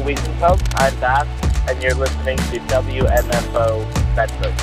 Wiesenfeld. I'm Bass, and you're listening to WMFO Bedford.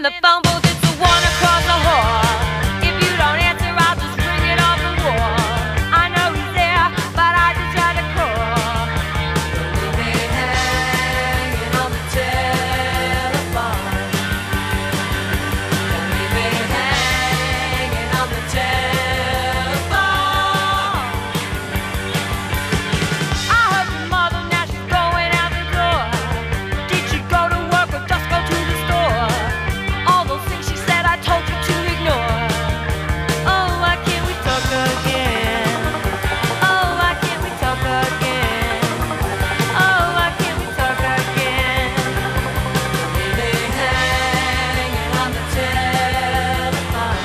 the phone booth, it's the one across the hall. If you don't answer, I'll just ring it off the wall. I know he's there, but I just tried to call. Leave me hanging on the telephone. Leave me hanging on the telephone. I heard your mother, now she's going out the door. Did she go to work or just go to the store? All those things she said I told you to ignore. Oh, why can't we talk again? Oh, why can't we talk again? Oh, why can't we talk again? Leave me hanging on the telephone.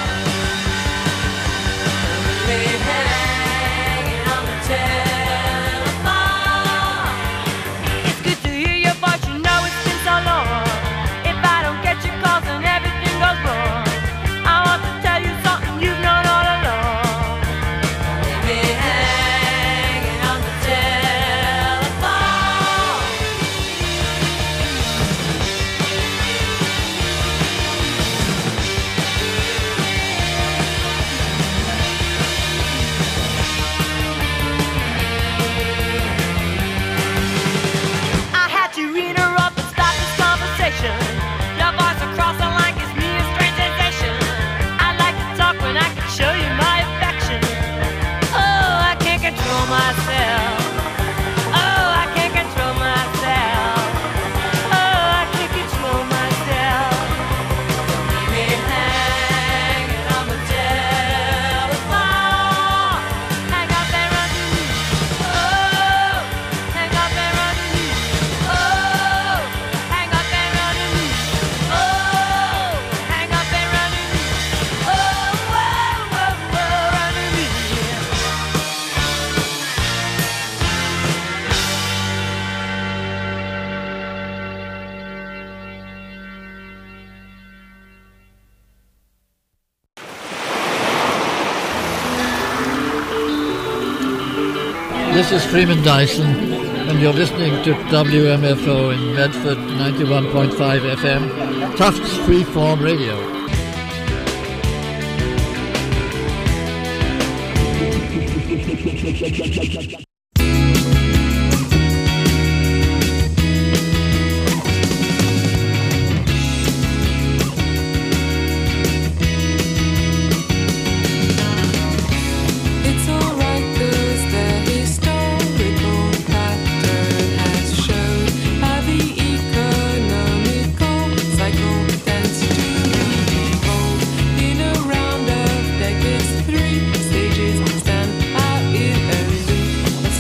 Leave me hanging on the telephone. It's good to hear your voice, you know it's been so long. If I don't get your calls, then everything goes wrong. I want to tell you something you've known all along. Leave me hanging on the telephone. I had to interrupt and stop this conversation. Your voice across the line gives me a strange sensation. I like to talk when I can show you my affection. Oh, I can't control myself. Oh, I can't control myself. Oh, I can't control myself. Leave me hanging on the telephone. Hang up and run to me. Oh, hang up and run to me. Oh, hang up and run to me. Oh, hang up and run to me. Oh, whoa, whoa, whoa, run to me. This is Freeman Dyson, and you're listening to WMFO in Medford 91.5 FM, Tufts Freeform Radio. It's alright 'cause the historical pattern has shown how the economical cycle tends to evolve. In a round of decades, 3 stages stand out in a loop. The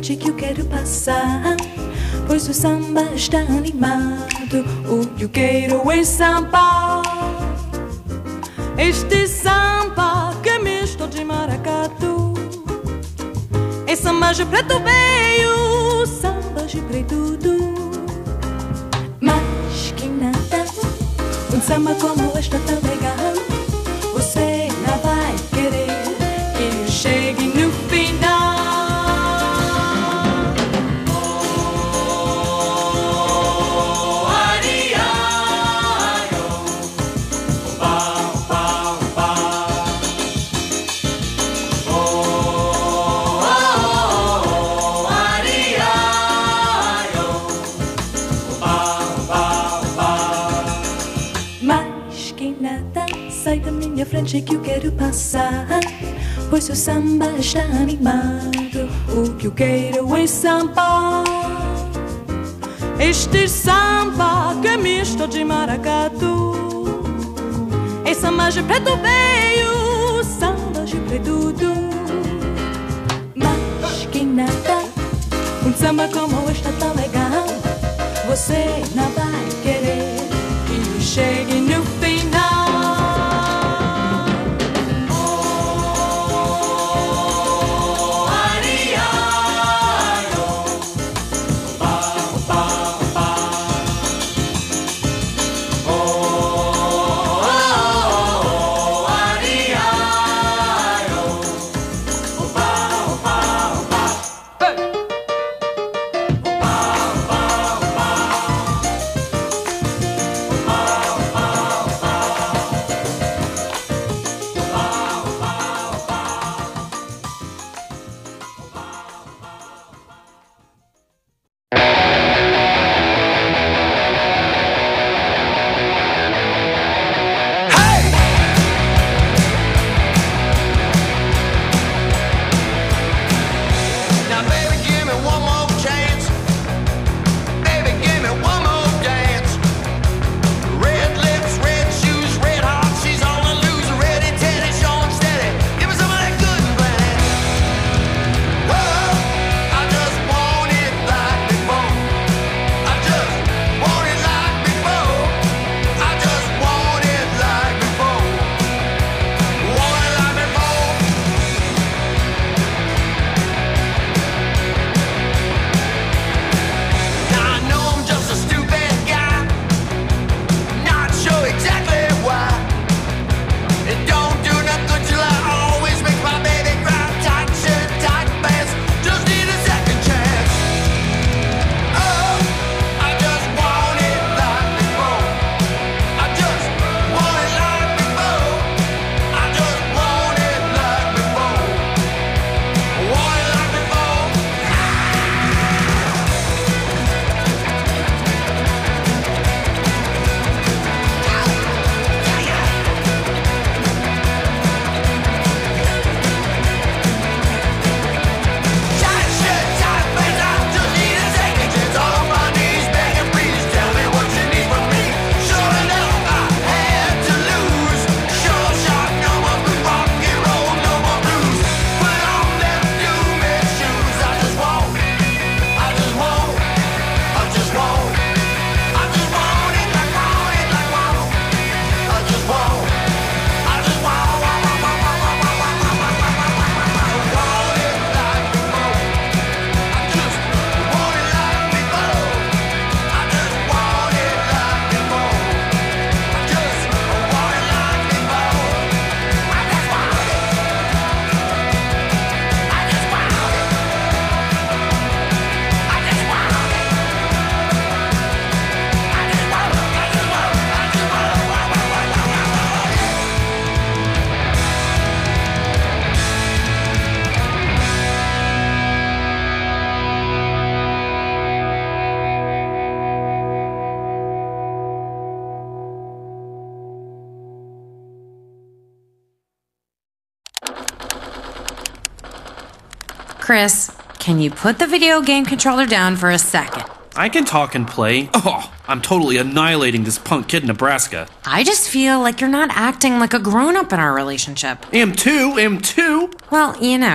frente que eu quero passar, pois o samba está animado. O que eu quero é samba. Este samba que é misto de maracatu. É samba de preto veio, samba de preto do. Mas que nada, um samba como este tão legal, você não vai querer que eu chegue no final. Sai da minha frente que eu quero passar, pois o samba está animado. O que eu quero é samba. Este samba que é misto de maracatu. É samba de preto veio, samba de preto do. Mas que nada, um samba como este tão legal, você não vai querer que eu chegue no final. Chris, can you put the video game controller down for a second? I can talk and play. Oh, I'm totally annihilating this punk kid in Nebraska. I just feel like you're not acting like a grown-up in our relationship. Am too. Well, you know,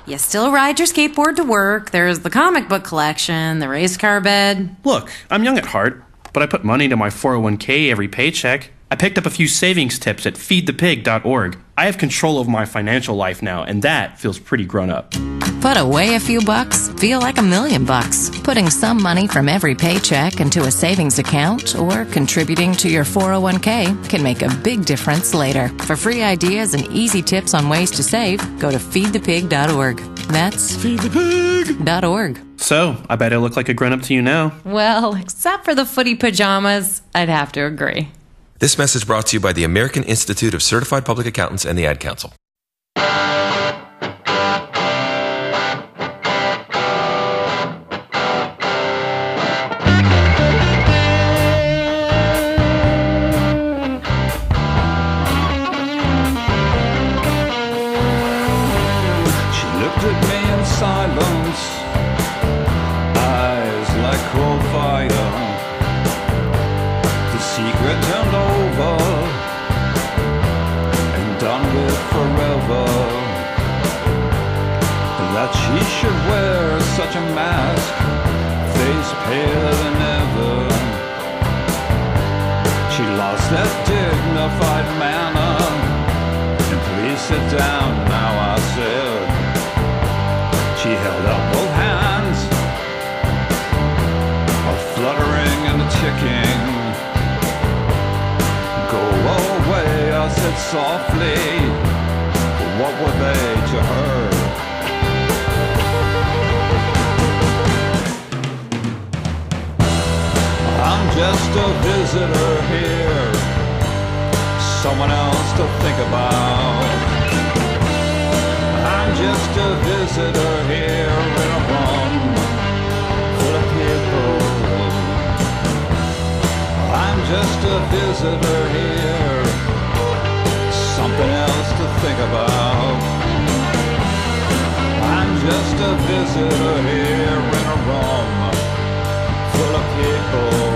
You still ride your skateboard to work. There's the comic book collection, the race car bed. Look, I'm young at heart, but I put money into my 401k every paycheck. I picked up a few savings tips at feedthepig.org. I have control of my financial life now, and that feels pretty grown up. Put away a few bucks, feel like $1,000,000. Putting some money from every paycheck into a savings account or contributing to your 401k can make a big difference later. For free ideas and easy tips on ways to save, go to feedthepig.org. That's feedthepig.org. So, I bet I look like a grown-up to you now. Well, except for the footy pajamas, I'd have to agree. This message brought to you by the American Institute of Certified Public Accountants and the Ad Council. She looked at me in silence, eyes like cold fire. The secret turned over and done with forever. That she should wear such a mask, face paler than ever. She lost that dignified manner. And please sit down now, I said. She held up both hands, a fluttering and a ticking. Go away, I said softly. What were they to her? I'm just a visitor here, someone else to think about. I'm just a visitor here in a room full of people. I'm just a visitor here, something else to think about. I'm just a visitor here in a room full of people.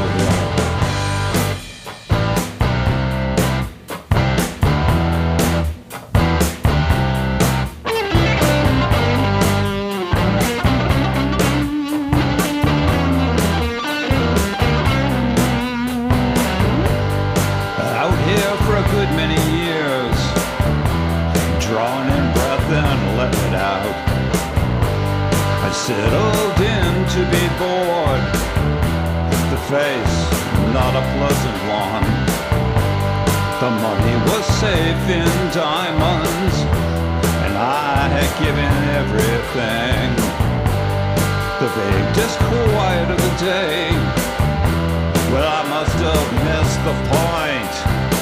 Out here for a good many years, drawing in breath and letting it out. I settled in to be bored, the face not a pleasant one. The money was safe in diamonds, and I had given everything. The vague disquiet of the day, well, I must have missed the point.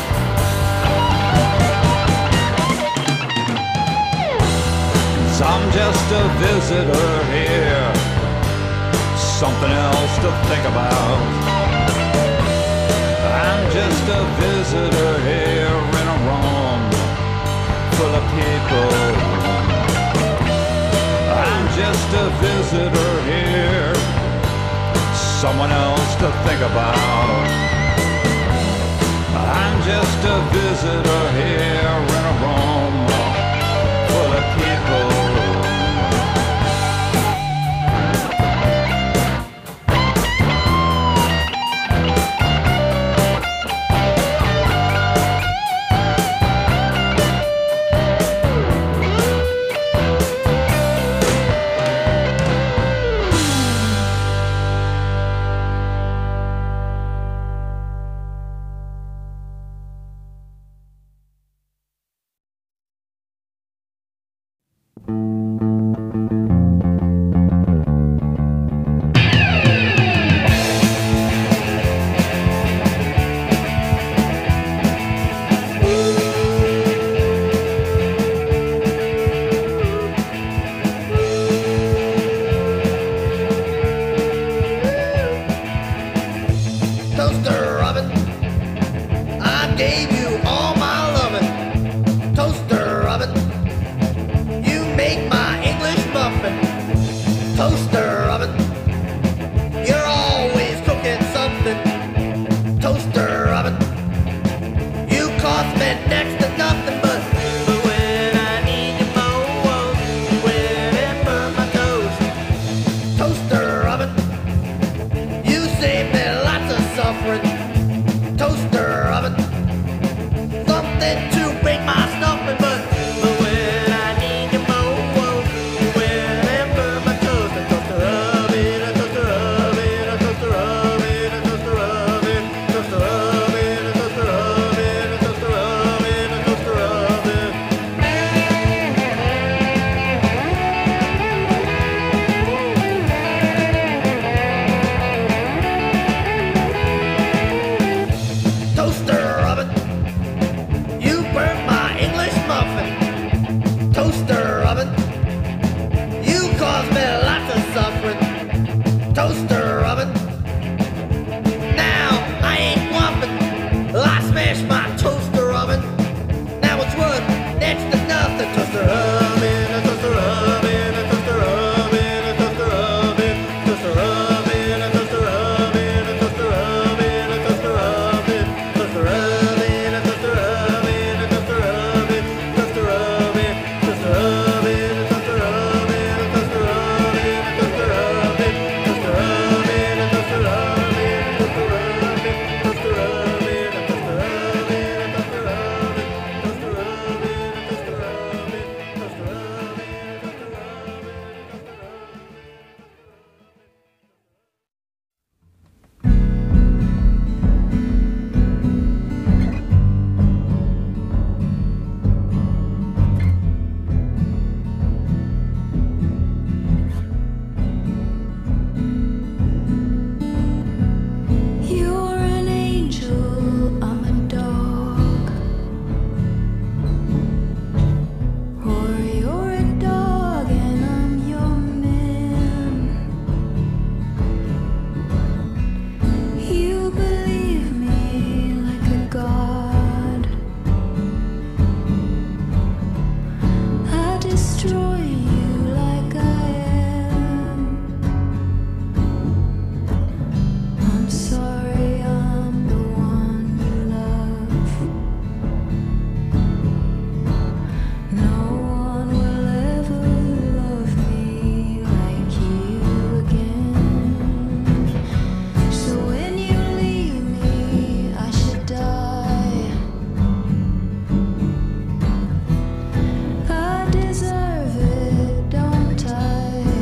I'm just a visitor here, something else to think about. I'm just a visitor here in a room full of people. I'm just a visitor here, someone else to think about. I'm just a visitor here in a room full of people. Toaster oven, I gave you all my loving. Toaster oven, you make my English muffin. Toaster oven, you're always cooking something. Toaster oven, you cost me next to nothing, but when I need you most, when oven. Now I ain't whopping. I smashed my toaster oven. Now it's wood, next to nothing. Toaster oven, a toaster oven, a toaster oven, a toaster oven, toaster oven, a toaster oven, a toaster oven, a toaster oven, toaster oven, a toaster oven, a toaster oven, toaster oven, toaster oven, a toaster oven, a toaster oven, a toaster oven, toaster oven, a toaster oven, a toaster oven, toaster oven, a toaster You're an angel, I'm a dog. Or you're a dog and I'm your man. You believe me like a god. I destroy you like I am. I'm sorry, I'm the one you love. No one will ever love me like you again. So when you leave me, I should die. I deserve it, don't I?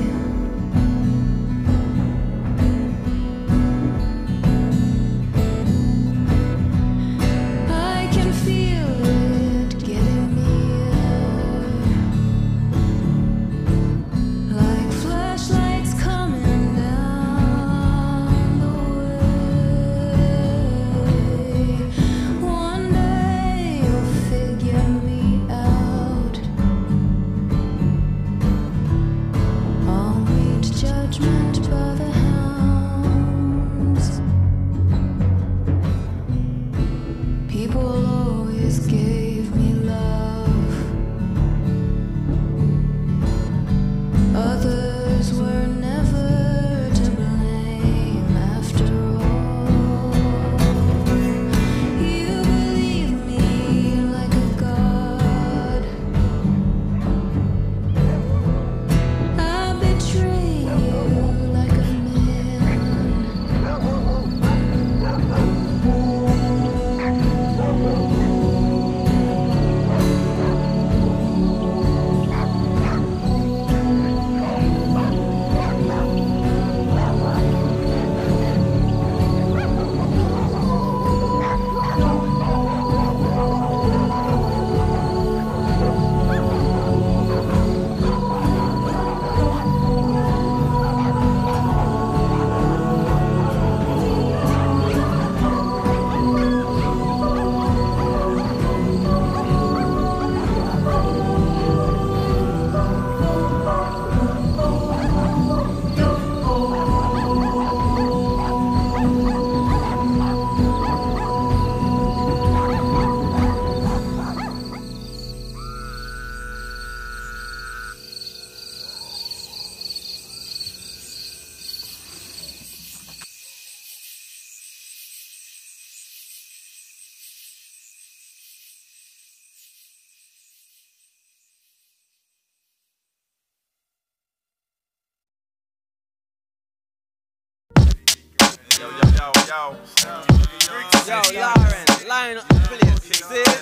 I can feel it getting near, like flashlights coming down the way. One day you'll figure me out. I'll meet judgment by the hounds. People always gave me love. Others were never to blame after all. You believe me like a god. I betray you like a Yo, Lauren, line up, please. See it?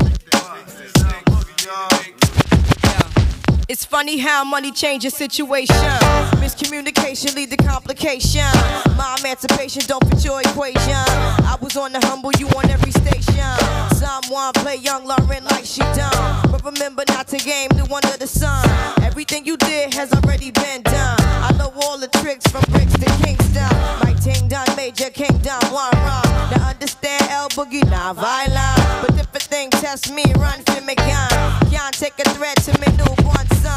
It's funny how money changes situation. Miscommunication lead to complication. My emancipation don't fit your equation. I was on the humble, you on every station. Someone play young Lauren like she done, but remember not to game new under the sun. Everything you did has already been done. I know all the tricks from bricks to Kingston. My ting done, Major Kingdom, one wrong. Now understand El Boogie, not violent, but if a thing test me, run for me gun. Can't take a threat to me newborn son.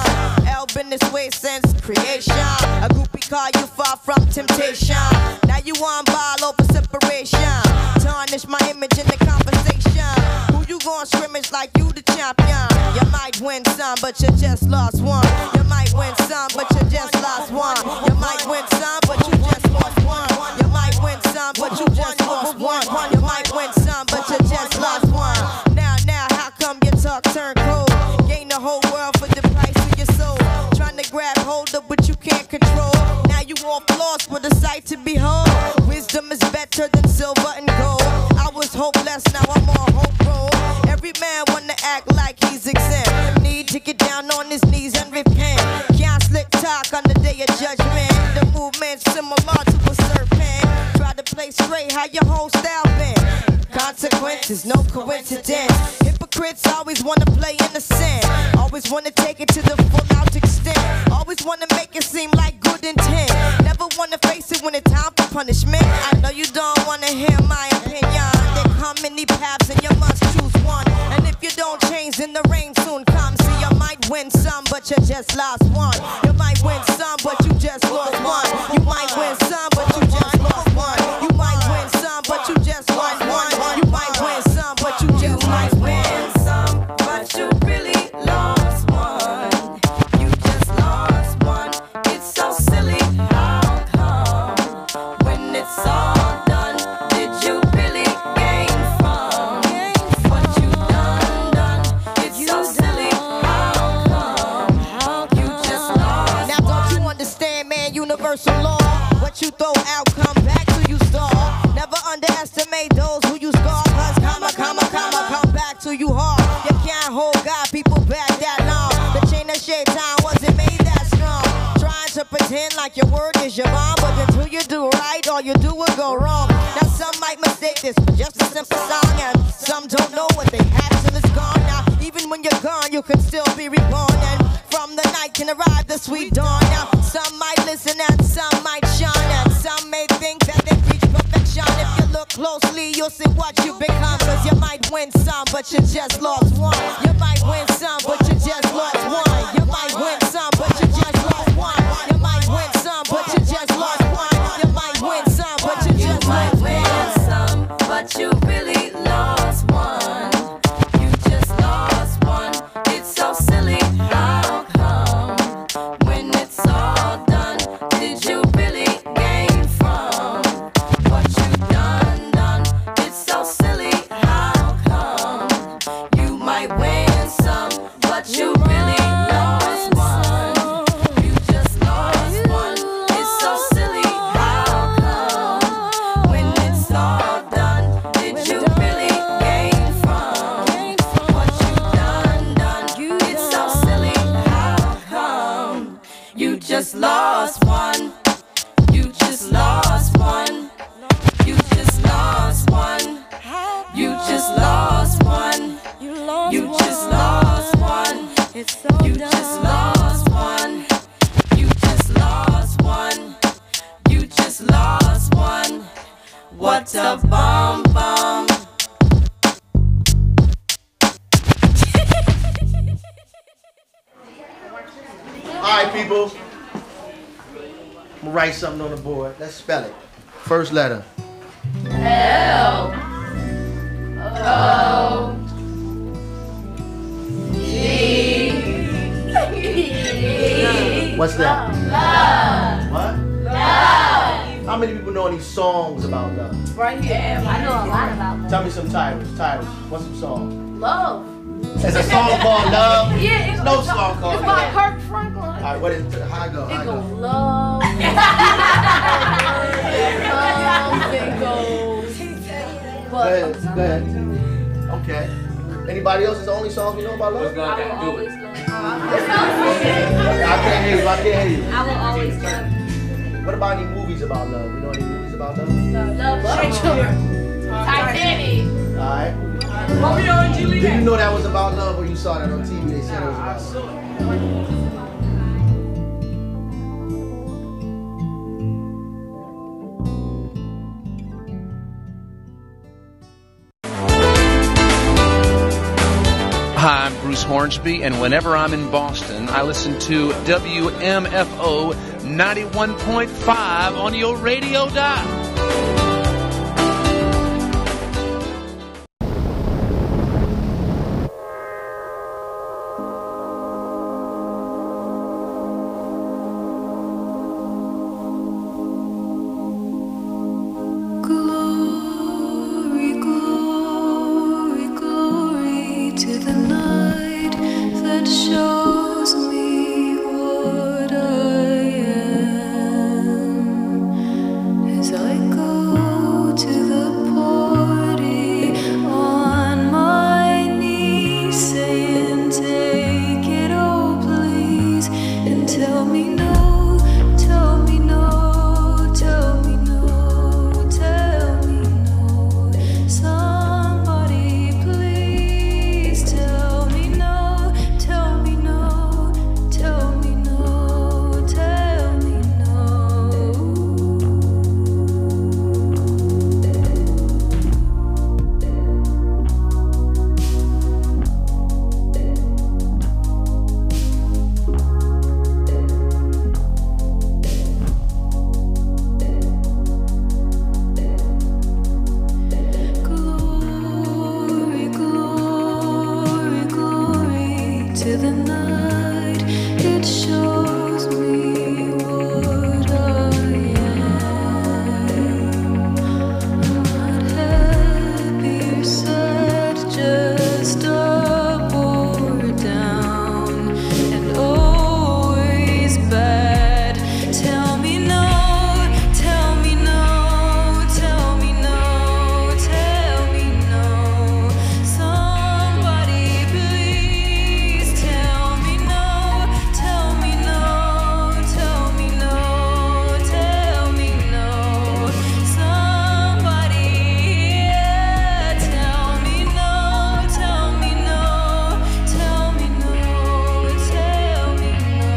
Hell been this way since creation. A groupie call you far from temptation. Now you on ball over separation. Tarnish my image in the conversation. Who you gon' scrimmage like you the champion? You might win some, but you just lost one. You might win some, but you just lost one. You might win some, but you just lost one. You might win some, but you just lost one. You might win some, but you just lost one. Now, how come your talk turn cold? Gain the whole world for the price of your soul. Trying to grab hold of what you can't control. Now you off lost with a sight to behold. Wisdom is better than silver and gold. I was hopeless, now I'm on hope roll. Every man wanna act like he's exempt. Need to get down on his knees and repent. Can't slick talk on the day of judgment. The movement's similar to a serpent. Try to play straight, how your whole style been. Consequences, no coincidence. Hypocrites always wanna play innocent. Always wanna take it to the full out extent. Always wanna make it seem like good intent. Never wanna face it when it's time for punishment. I know you don't wanna hear my opinion. There come many paths and you must choose one. And if you don't change, then the rain soon comes. See, you might win some, but you just lost one. You might win some, but you just lost one. You might win some, but you just lost one. You might win some, but you just lost one. You might win some, but you just might win some, but you really lost one. You just lost one. It's so silly. How come when it's all done, did you really gain from what you done? It's so silly. How come you just lost? Now don't you understand, man? Universal law. What you throw out, come back to you stall. Never underestimate those who you scar. Cause come back to you hard. You can't hold God, people back that long. The chain of shaitan wasn't made that strong. Trying to pretend like your word is your bond, but until you do right, all you do will go wrong. Now some might mistake this for just a simple song, and some don't know what they have till it's gone. Now even when you're gone, you can still be reborn, and from the night can arrive the sweet dawn. Now some might listen and some might shine, and some may think that they reach perfection. If you look closely, you'll see what you become. Cause you might win some, but you just lost one. You might win some, but you just lost one. You might win some, but you just lost one. You might win some, but you just lost one. You might win some, but you just lost one. But you really lost one. You just lost one. It's so silly. How come when it's all done, did you really gain from what you done? It's so silly. How come you might win some, but you really lost one? You just lost one. It's so silly. How come when it's all done, did you really gain from what you done? It's so silly. How come you just lost one? You just lost one. You just lost one. You just lost one. You just lost one. You just lost one. You just lost one. You just lost one. What a bomb bomb. Alright, people. I'm gonna write something on the board. Let's spell it. First letter. L O G. What's that? Love. What? Love. How many people know any songs about love? Right here. I know a lot about love. Tell me some titles. What's some songs? Love. There's a song called Love. Yeah, There's no song called it's by Love. Kirk Franklin. Alright, what is it? How I go? It goes love. It goes. Go ahead. Okay. Anybody else? Is the only songs we know about love? I will always love. I can't hear you. I will always love. What about any movies about love? You know any movies about love? Love. Titanic. Alright. Romeo and Juliet. Did you know that was about love or you saw that on TV? They said it was about love. Hi, I'm Bruce East Hornsby, and whenever I'm in Boston, I listen to WMFO 91.5 on your radio dial. Glory, glory, glory to the night that shows me what I am. As I go to the party on my knees, saying, take it, oh please, and tell me no, tell me no, tell me no. Tell me no, somebody please tell me no, tell me no, tell me no, tell me Glory, glory, glory to the night. It shows me what I am. I'm not happy or sad, just up or down, and always bad. Tell me no, tell me no, tell me no, tell me no. Somebody please tell me no, tell me no, tell me no, tell me no. Somebody, yeah, tell me no, tell me no, tell me no, tell me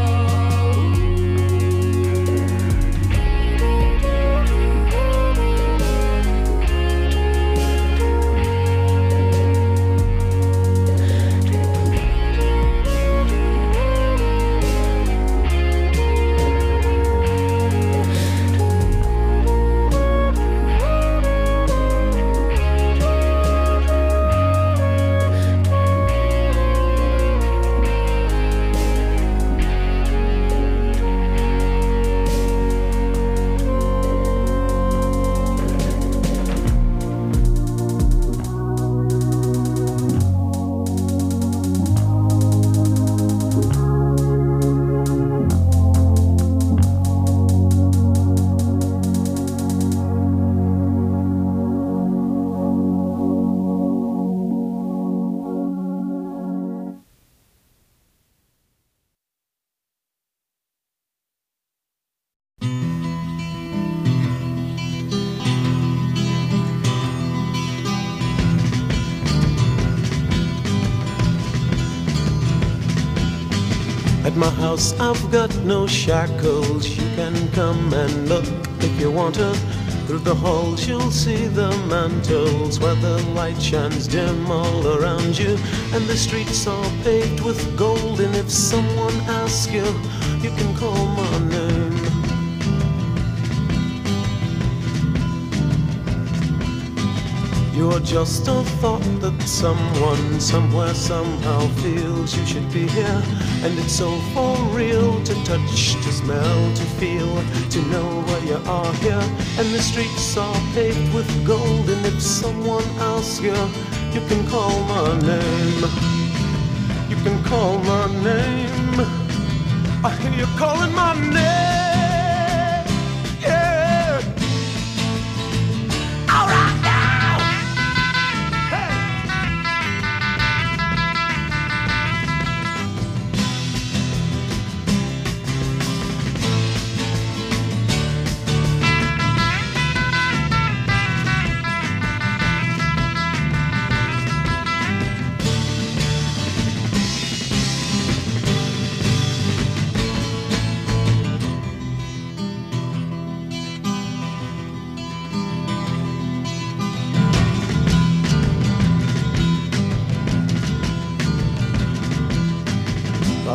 At my house I've got no shackles. You can come and look if you want to. Through the halls you'll see the mantles where the light shines dim all around you, and the streets are paved with gold. And if someone asks you, you can call my name. You're just a thought that someone, somewhere, somehow feels you should be here. And it's so for real to touch, to smell, to feel, to know where you are here. And the streets are paved with gold. And if someone asks you, you can call my name. You can call my name. I hear you calling my name. Yeah. All right now.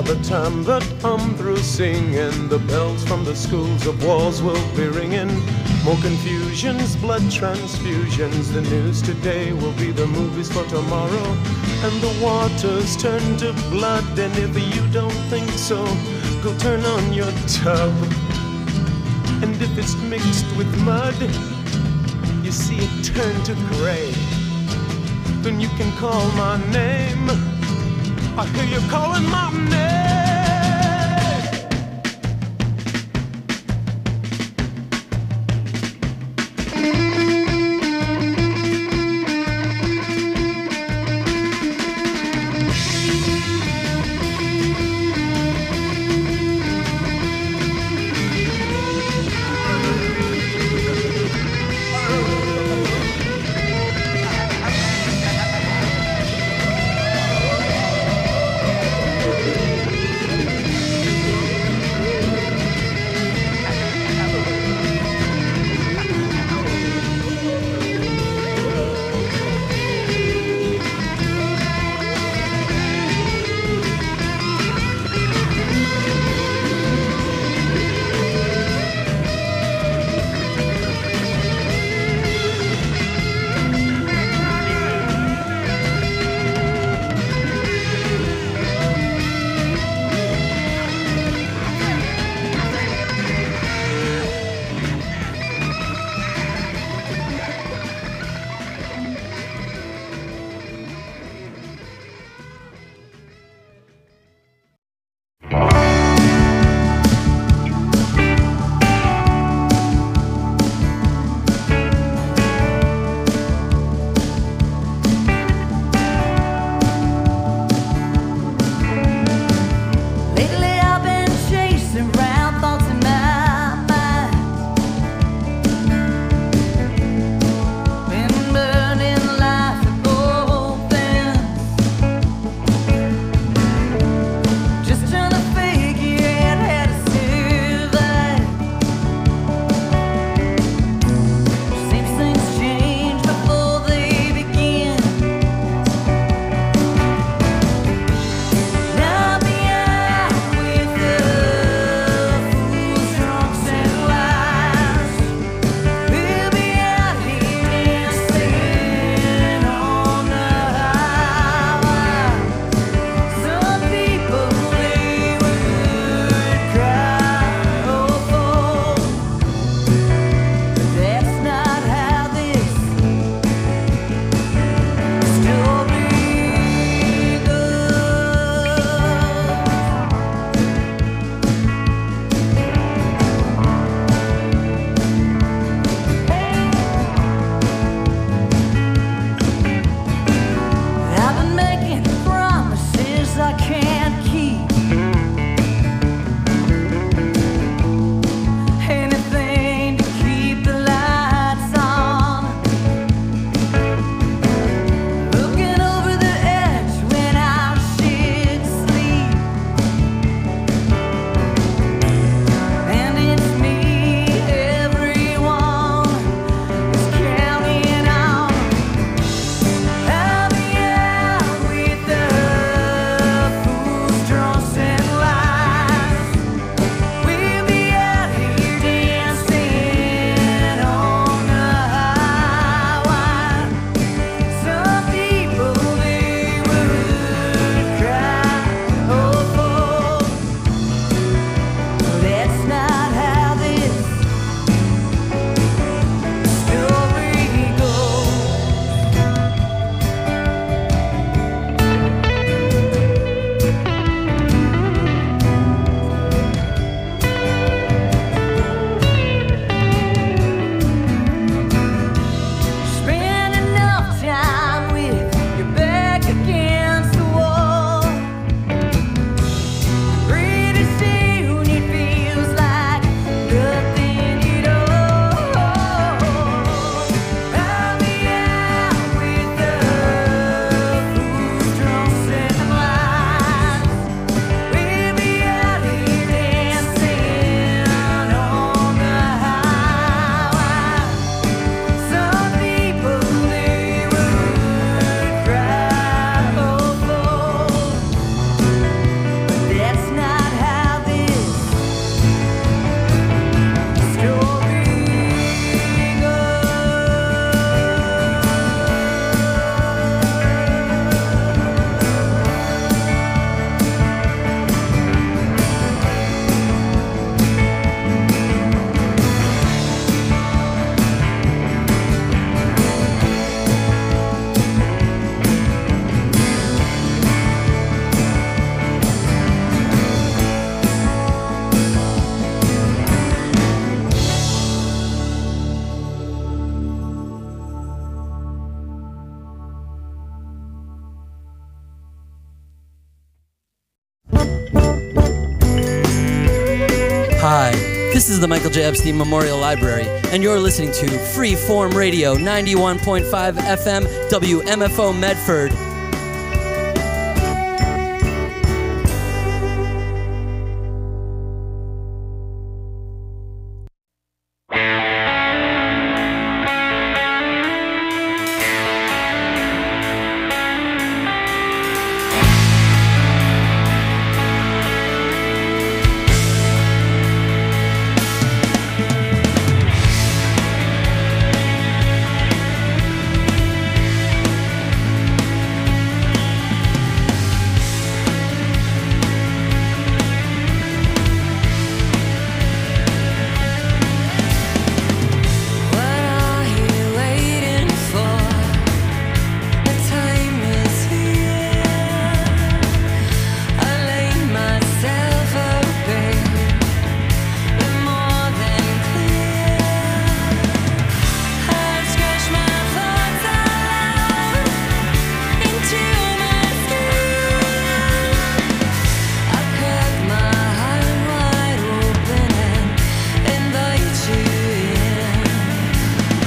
the time that I'm through singing, the bells from the schools of walls will be ringing. More confusions, blood transfusions. The news today will be the movies for tomorrow. And the waters turn to blood. And if you don't think so, go turn on your tub. And if it's mixed with mud, you see it turn to gray. Then you can call my name. I hear you calling my name. Hi, this is the Michael J. Epstein Memorial Library, and you're listening to Freeform Radio 91.5 FM WMFO Medford.